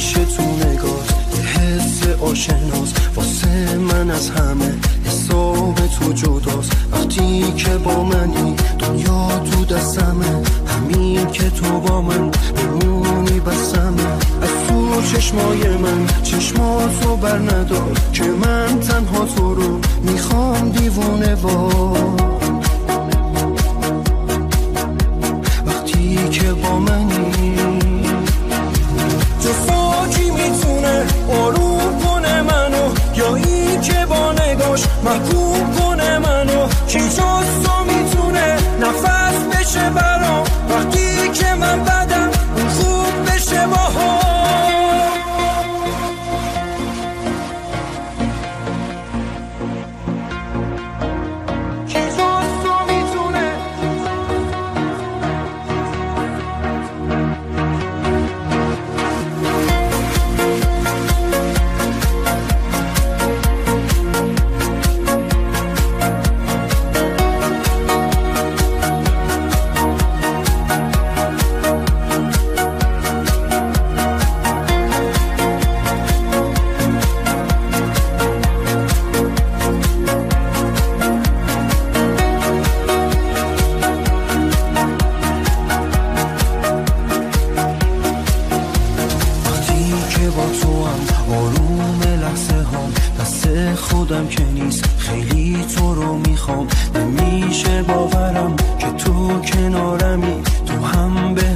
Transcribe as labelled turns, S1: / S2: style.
S1: همیشه تو نگاه یه حس آشناس، واسه من از همه حساب تو جداست. وقتی که با منی دنیا تو دستمه، همین که تو با من بمونی بسمه. از تو چشمای من چشماتو بر ندار که من تنها تو رو میخوام دیوونه وار. وقتی که با منی تو کی میتونه آروم کنه منو، یا این که با نگاش محکوم کنه منو. کی جز تو میتونه نفس بشه برام وقتی که من بدم اون خوب بشه باها. خودم که نیست خیلی تو رو میخوام، نمیشه باورم که تو کنارمی، تو هم به